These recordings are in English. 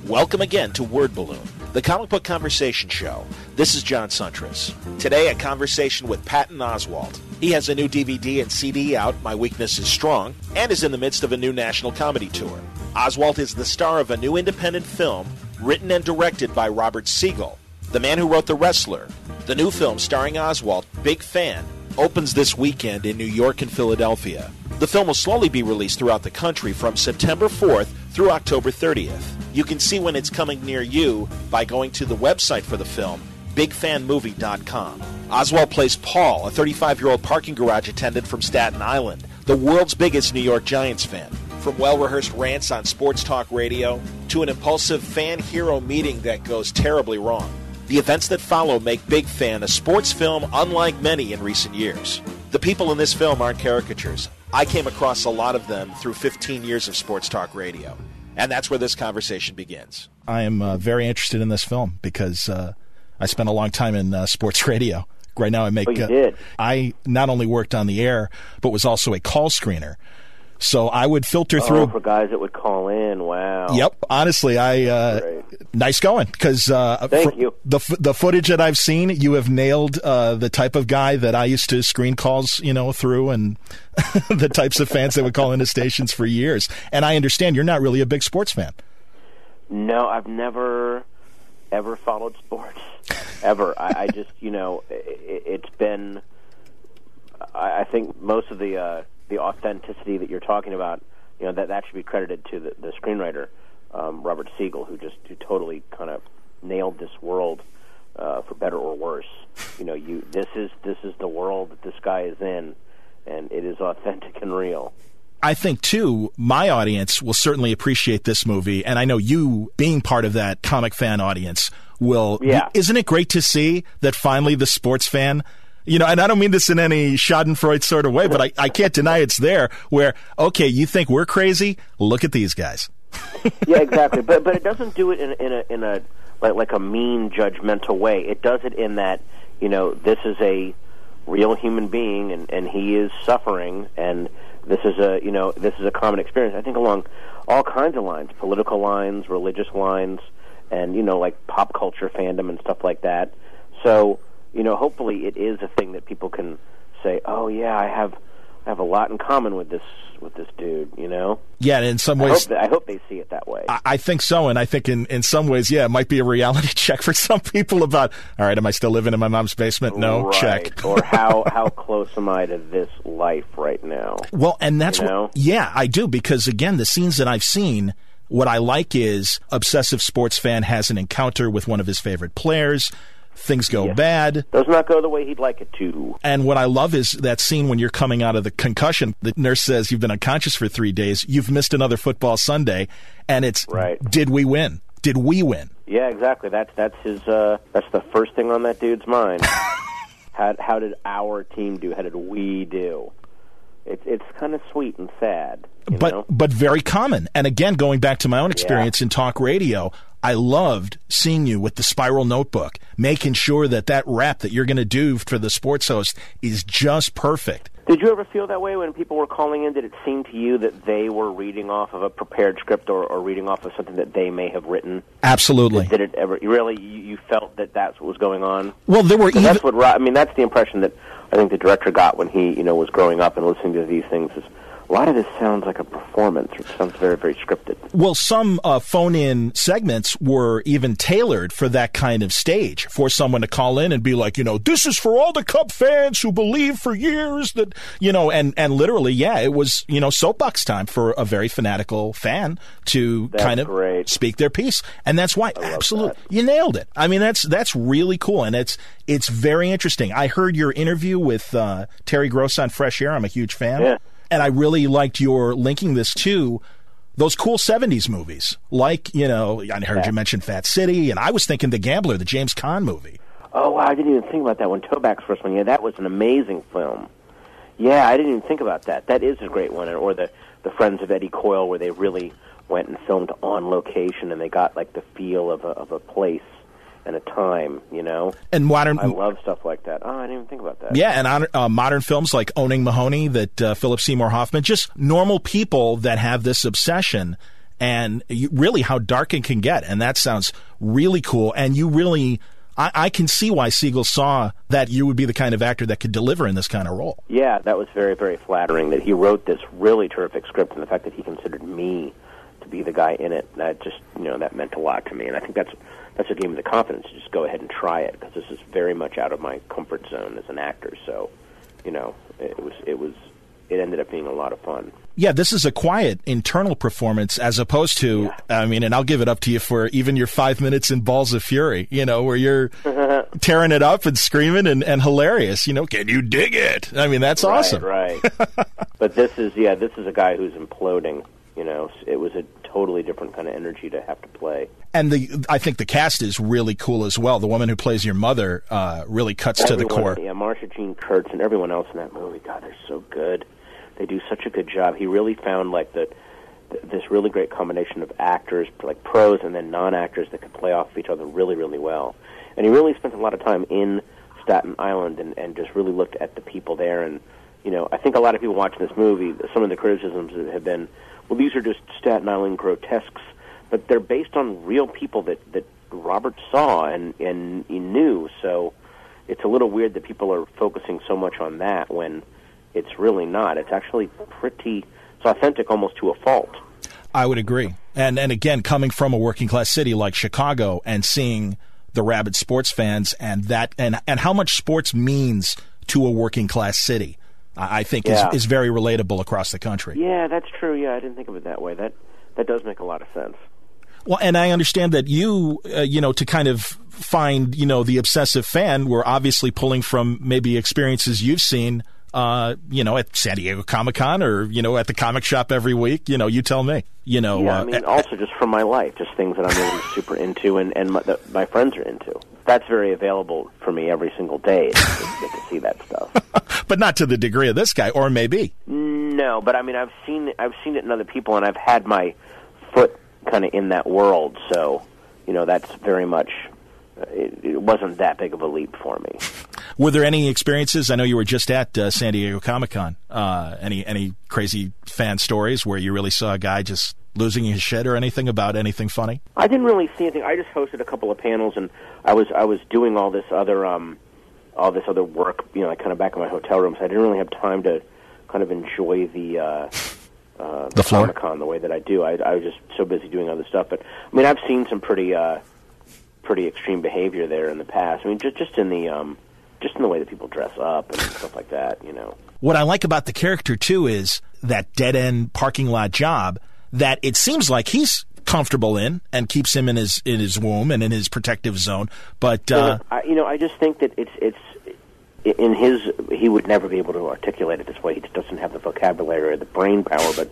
Welcome again to Word Balloon, the comic book conversation show. This is John Suntress. Today, a conversation with Patton Oswalt. He has a new DVD and CD out, My Weakness is Strong, and is in the midst of a new national comedy tour. Oswalt is the star of a new independent film written and directed by Robert Siegel, the man who wrote The Wrestler. The new film starring Oswalt, Big Fan, opens this weekend in New York and Philadelphia. The film will slowly be released throughout the country from September 4th through October 30th. You can see when it's coming near you by going to the website for the film, BigFanMovie.com. Oswalt plays Paul, a 35-year-old parking garage attendant from Staten Island, the world's biggest New York Giants fan. From well-rehearsed rants on sports talk radio to an impulsive fan-hero meeting that goes terribly wrong, the events that follow make Big Fan a sports film unlike many in recent years. The people in this film aren't caricatures. I came across a lot of them through 15 years of sports talk radio. And that's where this conversation begins. I am very interested in this film because I spent a long time in sports radio. Right now I make... Oh, you did? I not only worked on the air, but was also a call screener. So I would filter through... for guys that would call in, wow. Yep. Honestly, nice going. Because Thank you. The footage that I've seen, you have nailed the type of guy that I used to screen calls, through, and the types of fans that would call into stations for years. And I understand you're not really a big sports fan. No, I've never, ever followed sports, ever. I just, it's been... I think most of the authenticity that you're talking about, that should be credited to the screenwriter, Robert Siegel, who totally kind of nailed this world, for better or worse. This is the world that this guy is in, and it is authentic and real. I think, too, my audience will certainly appreciate this movie, and I know you, being part of that comic fan audience, will. Yeah. Isn't it great to see that finally the sports fan... and I don't mean this in any Schadenfreude sort of way, but I can't deny it's there where, okay, you think we're crazy? Look at these guys. Yeah, exactly. But it doesn't do it in a like a mean, judgmental way. It does it in that, this is a real human being and he is suffering, and this is a common experience. I think along all kinds of lines, political lines, religious lines, and like pop culture fandom and stuff like that. So, hopefully it is a thing that people can say, "Oh yeah, I have a lot in common with this dude." Yeah, and in some ways, I hope they see it that way. I think so, and I think in some ways, yeah, it might be a reality check for some people about, all right, am I still living in my mom's basement? No, right. Check. Or how close am I to this life right now? Well, and that's yeah, I do, because again, the scenes that I've seen. What I like is obsessive sports fan has an encounter with one of his favorite players. Things go bad. Does not go the way he'd like it to. And what I love is that scene when you're coming out of the concussion. The nurse says you've been unconscious for 3 days. You've missed another football Sunday. And it's, Did we win? Did we win? Yeah, exactly. That's his. That's the first thing on that dude's mind. How did our team do? How did we do? It's kind of sweet and sad. But very common. And again, going back to my own experience in talk radio, I loved seeing you with the spiral notebook, making sure that rap that you're going to do for the sports host is just perfect. Did you ever feel that way when people were calling in? Did it seem to you that they were reading off of a prepared script or reading off of something that they may have written? Absolutely. Did it ever? Really, you felt that that's what was going on? Well, there were that's the impression that I think the director got when he was growing up and listening to these things. Is a lot of this sounds like a performance. It sounds very, very scripted. Well, some phone-in segments were even tailored for that kind of stage, for someone to call in and be like, this is for all the Cub fans who believe for years that, and literally, it was, soapbox time for a very fanatical fan to speak their piece. And that's why, absolutely, you nailed it. I mean, that's really cool, and it's very interesting. I heard your interview with Terry Gross on Fresh Air. I'm a huge fan. Yeah. And I really liked your linking this to those cool 70s movies. Like, I heard you mention Fat City, and I was thinking The Gambler, the James Caan movie. Oh, wow, I didn't even think about that one. Toback's first one. Yeah, that was an amazing film. Yeah, I didn't even think about that. That is a great one. Or the Friends of Eddie Coyle, where they really went and filmed on location, and they got, like, the feel of a place and a time, And modern, I love stuff like that. Oh, I didn't even think about that. Yeah, and modern films like Owning Mahoney, that Philip Seymour Hoffman, just normal people that have this obsession. and really how dark it can get. And that sounds really cool. And you really, I can see why Siegel saw that you would be the kind of actor that could deliver in this kind of role. Yeah, that was very, very flattering that he wrote this really terrific script, and the fact that he considered me to be the guy in it, that just, that meant a lot to me. And I think that's what gave me the confidence to just go ahead and try it, because this is very much out of my comfort zone as an actor. So, it ended up being a lot of fun. Yeah, this is a quiet internal performance as opposed to, and I'll give it up to you for even your 5 minutes in Balls of Fury, where you're tearing it up and screaming and hilarious. Can you dig it? That's awesome. Right. But this is a guy who's imploding. It was a totally different kind of energy to have to play. And I think the cast is really cool as well. The woman who plays your mother really cuts to the core. Yeah, Marsha Jean Kurtz and everyone else in that movie, God, they're so good. They do such a good job. He really found this really great combination of actors, like pros and then non-actors, that could play off of each other really, really well. And he really spent a lot of time in Staten Island and just really looked at the people there. And, I think a lot of people watching this movie, some of the criticisms have been, well, these are just Staten Island grotesques, but they're based on real people that Robert saw and he knew. So it's a little weird that people are focusing so much on that when it's really not. It's actually it's authentic almost to a fault. I would agree. And again, coming from a working class city like Chicago and seeing the rabid sports fans and how much sports means to a working class city, I think is very relatable across the country. Yeah, that's true. Yeah, I didn't think of it that way. That does make a lot of sense. Well, and I understand that you, to kind of find, the obsessive fan, were obviously pulling from maybe experiences you've seen, at San Diego Comic-Con or, at the comic shop every week. You tell me. Also just from my life, just things that I'm really super into and my friends are into. That's very available for me every single day to get to see that stuff. But not to the degree of this guy, or maybe. No, but I've seen it in other people, and I've had my foot kind of in that world. So, that's very much. It wasn't that big of a leap for me. Were there any experiences? I know you were just at San Diego Comic-Con. Any crazy fan stories where you really saw a guy just losing his shit or anything about anything funny? I didn't really see anything. I just hosted a couple of panels, and I was doing all this other work, kind of back in my hotel room. So I didn't really have time to kind of enjoy the floor? Comic-Con the way that I do. I was just so busy doing other stuff. But I've seen some pretty extreme behavior there in the past. Just in the way that people dress up and stuff like that. What I like about the character too is that dead end parking lot job that it seems like he's comfortable in and keeps him in his womb and in his protective zone. But I just think that it's in he would never be able to articulate it this way. He just doesn't have the vocabulary or the brain power. But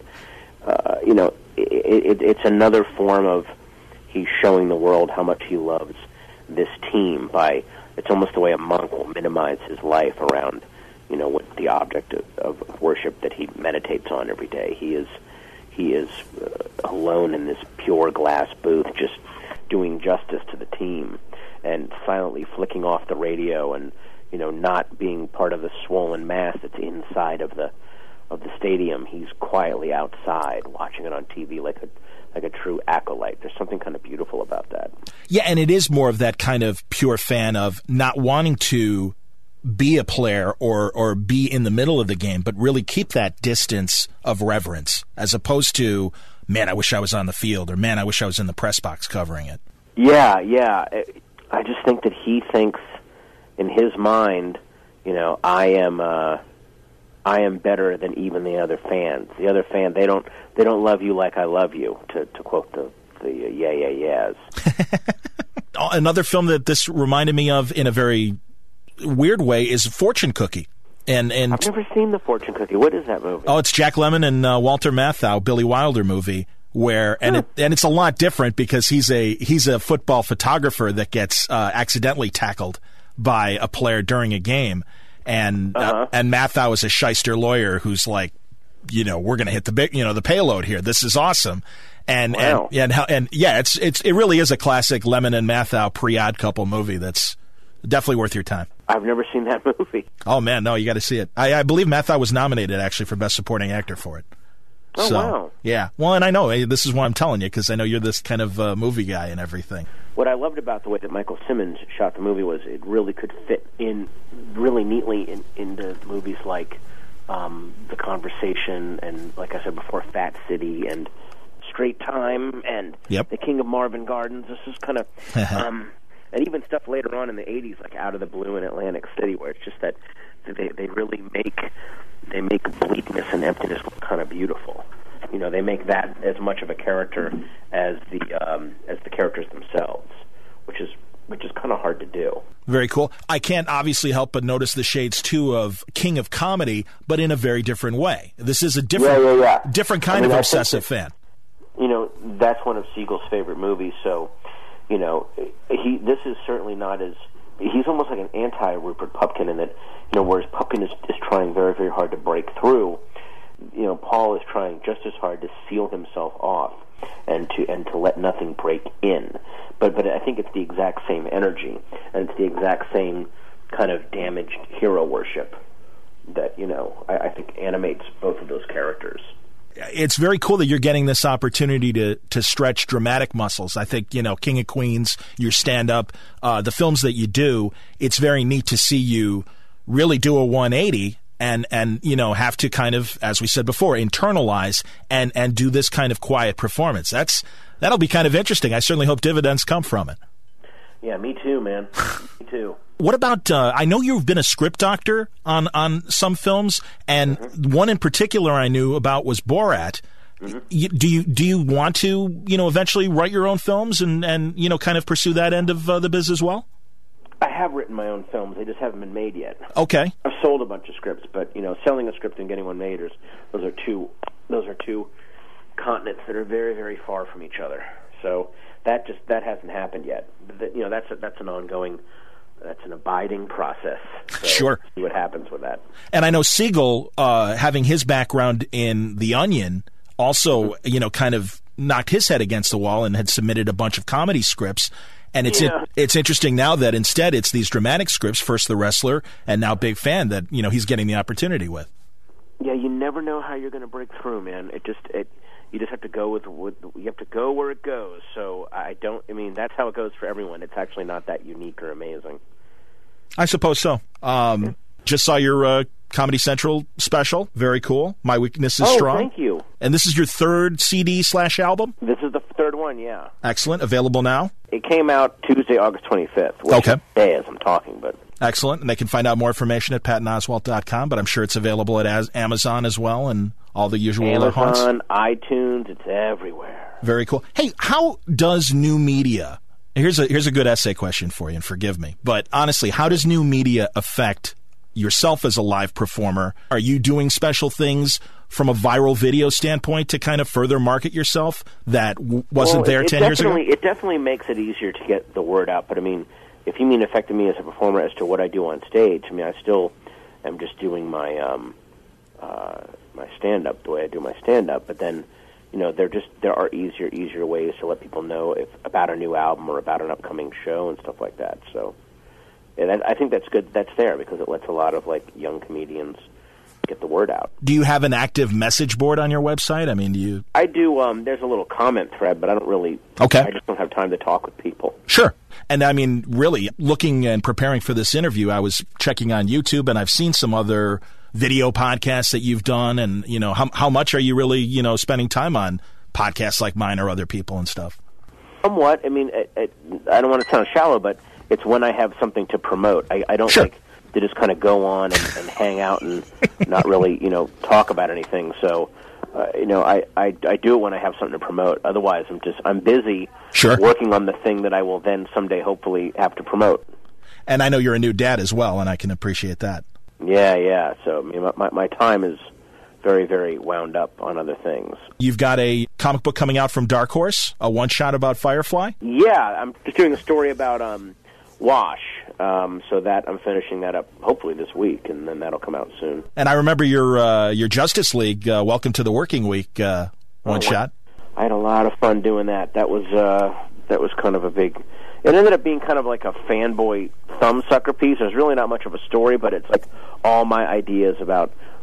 it's another form of he's showing the world how much he loves this team by. It's almost the way a monk will minimize his life around, what the object of worship that he meditates on every day. He is alone in this pure glass booth, just doing justice to the team, and silently flicking off the radio, and not being part of the swollen mass that's inside of the stadium. He's quietly outside, watching it on TV like a true acolyte. There's something kind of beautiful about that. Yeah, and it is more of that kind of pure fan of not wanting to be a player or be in the middle of the game, but really keep that distance of reverence, as opposed to, man, I wish I was on the field, or man, I wish I was in the press box covering it. Yeah. I just think that he thinks in his mind, I am better than even the other fans. The other fan, they don't love you like I love you, to quote the yeah. Another film that this reminded me of in a very weird way is Fortune Cookie. And I've never seen The Fortune Cookie. What is that movie? Oh, it's Jack Lemmon and Walter Matthau, Billy Wilder movie, where it's a lot different because he's a football photographer that gets accidentally tackled by a player during a game. And Matthau is a shyster lawyer who's like, we're going to hit the payload here. This is awesome. And it really is a classic Lemmon and Matthau pre-Odd Couple movie that's definitely worth your time. I've never seen that movie. Oh man, no, you got to see it. I believe Matthau was nominated actually for Best Supporting Actor for it. Oh, So, wow. yeah. Well, and I know, this is why I'm telling you, because I know you're this kind of movie guy and everything. What I loved about the way that Michael Simmons shot the movie was it really could fit in really neatly into movies like The Conversation and, like I said before, Fat City and Straight Time and Yep. The King of Marvin Gardens. This is kind of, and even stuff later on in the 80s, like Out of the Blue in Atlantic City, where it's just that they really make bleakness and emptiness look kind of beautiful. You know, they make that as much of a character as the characters themselves, which is kind of hard to do. Very cool. I can't obviously help but notice the shades, too, of King of Comedy, but in a very different way. This is a different kind of obsessive fan. You know, that's one of Siegel's favorite movies, so, you know, this is certainly not as... He's almost like an anti-Rupert Pupkin in that, you know, whereas Pupkin is trying very, very hard to break through, you know, Paul is trying just as hard to seal himself off and to let nothing break in. But I think it's the exact same energy, and it's the exact same kind of damaged hero worship that, you know, I think animates both of those characters. It's very cool that you're getting this opportunity to stretch dramatic muscles. I think, you know, King of Queens, your stand-up, the films that you do, it's very neat to see you really do a 180 and you know, have to kind of, as we said before, internalize and do this kind of quiet performance. That'll be kind of interesting. I certainly hope dividends come from it. Yeah, me too, man. Me too. What about, I know you've been a script doctor on some films, and one in particular I knew about was Borat. Do you want to, you know, eventually write your own films and you know, kind of pursue that end of the biz as well? I have written my own films. They just haven't been made yet. Okay. I've sold a bunch of scripts, but, you know, selling a script and getting one made, those are two continents that are very, very far from each other. So that hasn't happened yet. You know, that's an ongoing, that's an abiding process. So Sure. See what happens with that. And I know Siegel, having his background in The Onion, also, you know, kind of knocked his head against the wall and had submitted a bunch of comedy scripts. And it's interesting now that instead it's these dramatic scripts, first The Wrestler and now Big Fan, that, you know, he's getting the opportunity with. Yeah, you never know how you're going to break through, man. You just have to go with you have to go where it goes. So I mean, that's how it goes for everyone. It's actually not that unique or amazing. I suppose so. Just saw your Comedy Central special. Very cool. My Weakness is Strong. Oh, thank you. And this is your third CD/album? This is the third one, yeah. Excellent. Available now? It came out Tuesday, August 25th. Which Okay. is today as I'm talking, but... Excellent. And they can find out more information at pattonoswalt.com, but I'm sure it's available at Amazon as well and all the usual haunts. Amazon, iTunes, it's everywhere. Very cool. Hey, how does new media... Here's a good essay question for you, and forgive me. But honestly, how does new media affect yourself as a live performer? Are you doing special things from a viral video standpoint to kind of further market yourself that wasn't there 10 years ago? It definitely makes it easier to get the word out. But, I mean, if you mean affecting me as a performer as to what I do on stage, I mean, I still am just doing my my stand-up the way I do my stand-up. But then, you know, there are easier ways to let people know about a new album or about an upcoming show and stuff like that. So, yeah, I think that's good. That's there because it lets a lot of like young comedians get the word out. Do you have an active message board on your website? I mean, do you? I do. There's a little comment thread, but I don't really. Okay. I just don't have time to talk with people. Sure. And I mean, really, looking and preparing for this interview, I was checking on YouTube, and I've seen some other video podcasts that you've done. And, you know, how much are you really, you know, spending time on podcasts like mine or other people and stuff? Somewhat. I mean, I don't want to sound shallow, but it's when I have something to promote. I don't Sure. like to just kind of go on and hang out and not really, you know, talk about anything. So, you know, I do it when I have something to promote. Otherwise, I'm busy Sure. working on the thing that I will then someday hopefully have to promote. And I know you're a new dad as well, and I can appreciate that. Yeah. So, I mean, my time is very, very wound up on other things. You've got a comic book coming out from Dark Horse, a one-shot about Firefly? Yeah, I'm just doing a story about Wash, so that I'm finishing that up hopefully this week, and then that'll come out soon. And I remember your Justice League, Welcome to the Working Week one-shot. I had a lot of fun doing that. That was kind of a big... It ended up being kind of like a fanboy thumbsucker piece. There's really not much of a story, but it's like all my ideas about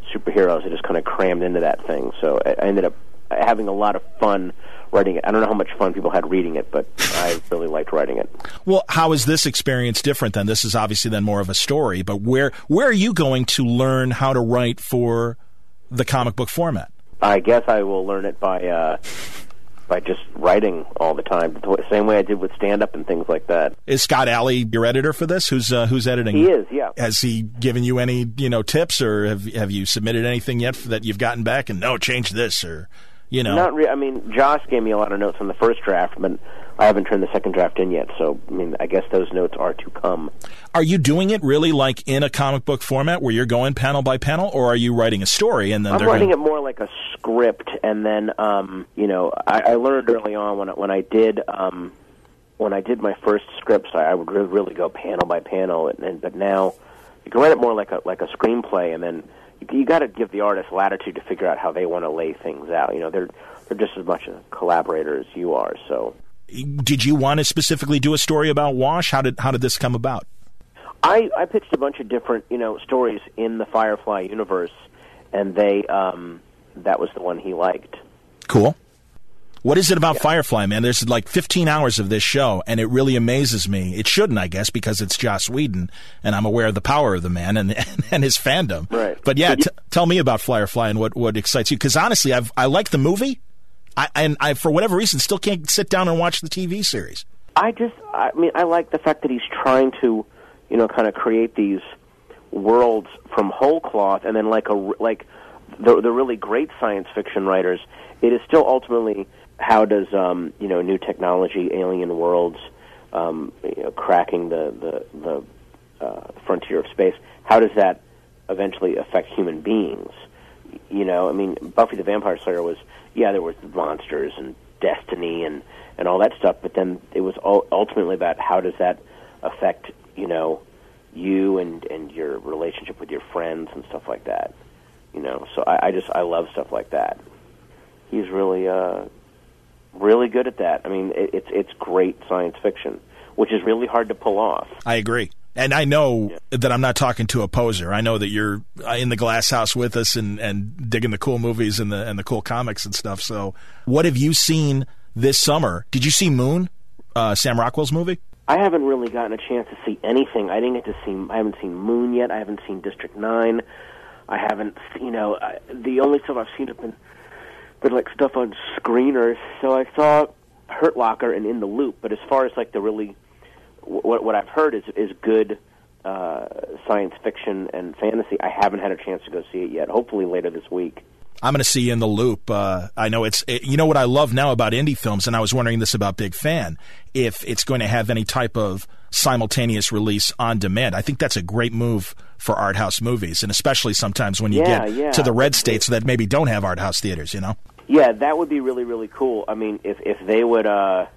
superheroes are just kind of crammed into that thing. So I ended up having a lot of fun writing it. I don't know how much fun people had reading it, but I really liked writing it. Well, how is this experience different then? This is obviously then more of a story, but where are you going to learn how to write for the comic book format? I guess I will learn it by just writing all the time, the same way I did with stand-up and things like that. Is Scott Alley your editor for this? Who's editing? He is, yeah. Has he given you any tips, or have you submitted anything yet that you've gotten back and no, change this, or Not really. I mean, Josh gave me a lot of notes on the first draft, but I haven't turned the second draft in yet. So, I mean, I guess those notes are to come. Are you doing it really like in a comic book format where you're going panel by panel, or are you writing a story and then I'm writing it more like a script, and then I learned early on when I did my first scripts, I would really go panel by panel, but now you can write it more like a screenplay, and then you got to give the artist latitude to figure out how they want to lay things out. They're just as much a collaborator as you are. So, did you want to specifically do a story about Wash? How did this come about? I pitched a bunch of different stories in the Firefly universe, and that was the one he liked. Cool. What is it about Firefly, man? There's like 15 hours of this show, and it really amazes me. It shouldn't, I guess, because it's Joss Whedon, and I'm aware of the power of the man and his fandom. Right. But yeah, tell me about Firefly and what excites you. Because honestly, I like the movie, I for whatever reason still can't sit down and watch the TV series. I like the fact that he's trying to, kind of create these worlds from whole cloth, and then like the really great science fiction writers, it is still ultimately, how does new technology, alien worlds, cracking the frontier of space, how does that eventually affect human beings? I mean, Buffy the Vampire Slayer was, there was monsters and destiny and all that stuff, but then it was ultimately about how does that affect you and your relationship with your friends and stuff like that. So I love stuff like that. He's really really good at that. I mean, it's great science fiction, which is really hard to pull off. I agree. And I know that I'm not talking to a poser. I know that you're in the glass house with us and digging the cool movies and the cool comics and stuff. So what have you seen this summer? Did you see Moon, Sam Rockwell's movie? I haven't really gotten a chance to see anything. I haven't seen Moon yet. I haven't seen District 9. I haven't, the only stuff I've seen have been like stuff on screeners. So I saw Hurt Locker and In the Loop, but as far as like the really, what I've heard is good science fiction and fantasy, I haven't had a chance to go see it yet. Hopefully later this week. I'm going to see In the Loop. I know you know what I love now about indie films, and I was wondering this about Big Fan, if it's going to have any type of simultaneous release on demand. I think that's a great move for art house movies, and especially sometimes when you get to the red states that maybe don't have art house theaters, Yeah, that would be really, really cool. I mean, if they would,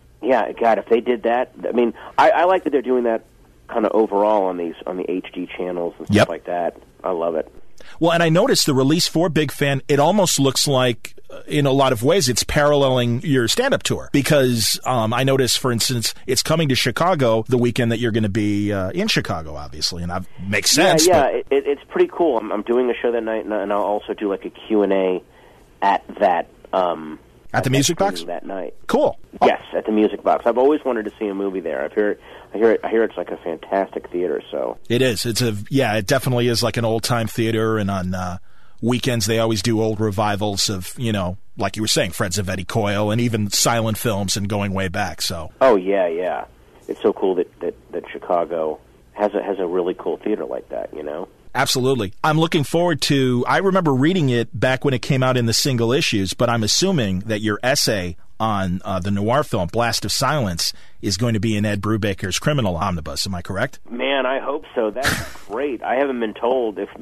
if they did that, I mean, I like that they're doing that kind of overall on the HD channels and stuff like that. I love it. Well, and I noticed the release for Big Fan, it almost looks like, in a lot of ways, it's paralleling your stand-up tour. Because I noticed, for instance, it's coming to Chicago the weekend that you're going to be in Chicago, obviously, and that makes sense. Yeah, it's pretty cool. I'm doing a show that night, and I'll also do like a Q&A at that at the Music Box that night. Cool. Yes, at the Music Box. I've always wanted to see a movie there. I hear it's like a fantastic theater. So it is. It definitely is like an old time theater. And on weekends they always do old revivals of like you were saying, Fred Zavetti Coyle, and even silent films and going way back. So yeah, it's so cool that Chicago has a really cool theater like that. Absolutely. I'm looking forward to, I remember reading it back when it came out in the single issues, but I'm assuming that your essay on the noir film Blast of Silence is going to be in Ed Brubaker's Criminal Omnibus. Am I correct? Man, I hope so. That's great. I haven't been told. If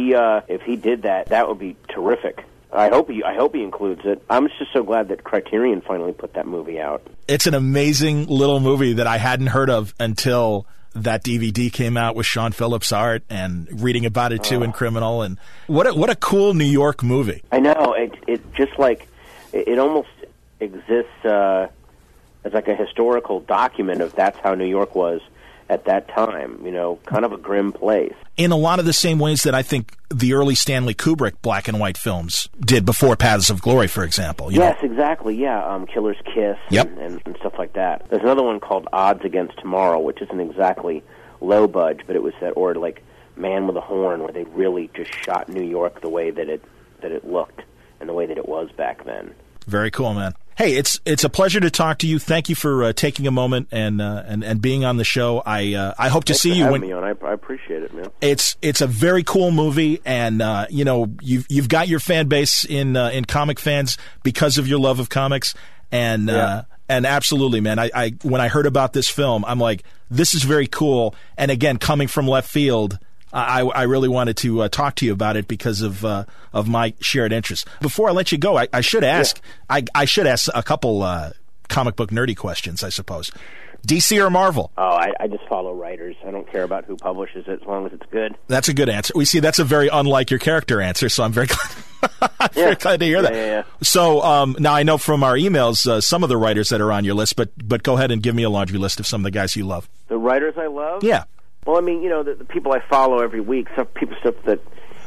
he did that would be terrific. I hope he includes it. I'm just so glad that Criterion finally put that movie out. It's an amazing little movie that I hadn't heard of until that DVD came out with Sean Phillips' art, and reading about it too in Criminal. And what a cool New York movie. I know. It just like it almost exists as like a historical document of that's how New York was at that time. You know, kind of a grim place. In a lot of the same ways that I think the early Stanley Kubrick black and white films did before Paths of Glory, for example. Yes, exactly, yeah. Killer's Kiss and stuff like that. There's another one called Odds Against Tomorrow, which isn't exactly low budge, but it was that, or like Man with a Horn, where they really just shot New York the way that it looked and the way that it was back then. Very cool, man. Hey, it's a pleasure to talk to you. Thank you for taking a moment and being on the show. I hope to see you when me on. I appreciate it, man. It's a very cool movie, and you know, you've got your fan base in comic fans because of your love of comics, and absolutely, man. I when I heard about this film, I'm like, this is very cool. And again, coming from left field, I really wanted to talk to you about it because of my shared interest. Before I let you go, I should ask I should ask a couple comic book nerdy questions, I suppose. DC or Marvel? Oh, I just follow writers. I don't care about who publishes it as long as it's good. That's a good answer. We see that's a very unlike your character answer, so I'm very glad, very glad to hear that. Yeah. So now I know from our emails some of the writers that are on your list, but go ahead and give me a laundry list of some of the guys you love. The writers I love? Yeah. Well, I mean, you know, the people I follow every week, stuff that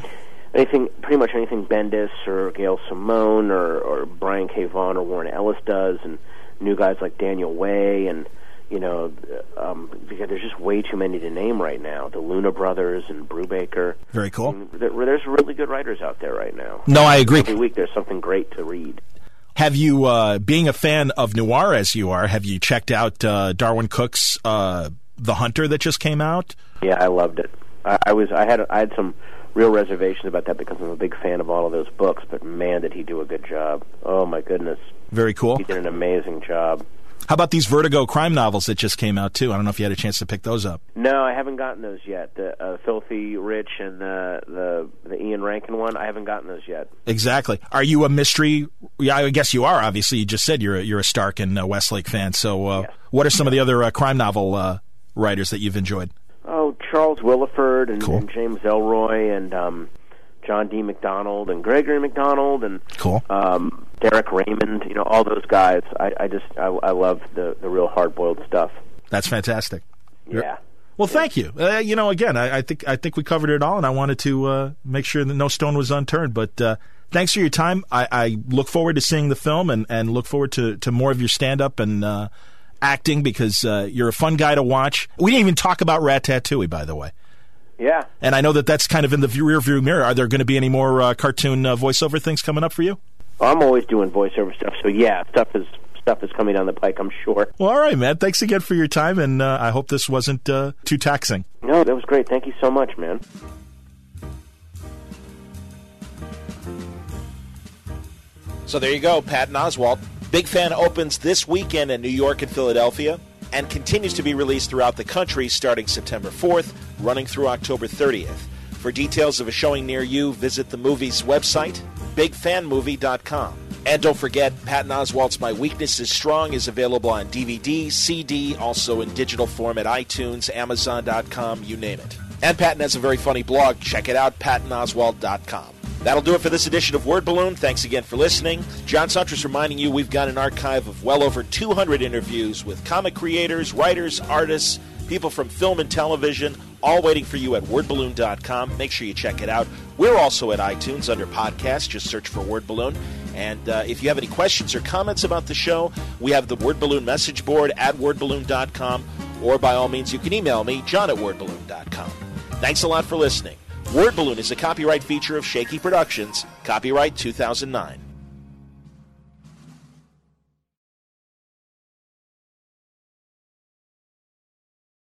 pretty much anything Bendis or Gail Simone or Brian K. Vaughan or Warren Ellis does, and new guys like Daniel Way, and you know, because there's just way too many to name right now. The Luna Brothers and Brubaker. Very cool. I mean, there's really good writers out there right now. No, I agree. Every week there's something great to read. Have you, being a fan of noir as you are, have you checked out Darwin Cook's The Hunter that just came out? Yeah, I loved it. I had some real reservations about that because I'm a big fan of all of those books, but man, did he do a good job. Oh, my goodness. Very cool. He did an amazing job. How about these Vertigo crime novels that just came out, too? I don't know if you had a chance to pick those up. No, I haven't gotten those yet. The Filthy Rich and the Ian Rankin one, I haven't gotten those yet. Exactly. Are you a mystery? Yeah, I guess you are, obviously. You just said you're a Stark and Westlake fan. So yes. What are some of the other crime novel writers that you've enjoyed? Oh, Charles Willeford and, cool. and James Ellroy and John D. McDonald and Gregory McDonald and cool. Derek Raymond, you know, all those guys. I love the real hard-boiled stuff. That's fantastic. Yeah. Well, thank you. You know, again, I think we covered it all, and I wanted to make sure that no stone was unturned. But thanks for your time. I look forward to seeing the film and look forward to more of your stand-up and acting because you're a fun guy to watch. We didn't even talk about Ratatouille, by the way. Yeah. And I know that's kind of in the rearview mirror. Are there going to be any more cartoon voiceover things coming up for you? Well, I'm always doing voiceover stuff, so yeah, stuff is coming down the pike, I'm sure. Well, all right, man. Thanks again for your time, and I hope this wasn't too taxing. No, that was great. Thank you so much, man. So there you go, Patton Oswalt. Big Fan opens this weekend in New York and Philadelphia and continues to be released throughout the country starting September 4th, running through October 30th. For details of a showing near you, visit the movie's website, bigfanmovie.com. And don't forget, Patton Oswalt's My Weakness is Strong is available on DVD, CD, also in digital form at iTunes, Amazon.com, you name it. And Patton has a very funny blog. Check it out, PattonOswalt.com. That'll do it for this edition of Word Balloon. Thanks again for listening. John Suntress reminding you we've got an archive of well over 200 interviews with comic creators, writers, artists, people from film and television, all waiting for you at wordballoon.com. Make sure you check it out. We're also at iTunes under podcasts. Just search for Word Balloon. And if you have any questions or comments about the show, we have the Word Balloon message board at wordballoon.com. Or by all means, you can email me, john@wordballoon.com. Thanks a lot for listening. Word Balloon is a copyright feature of Shaky Productions, copyright 2009.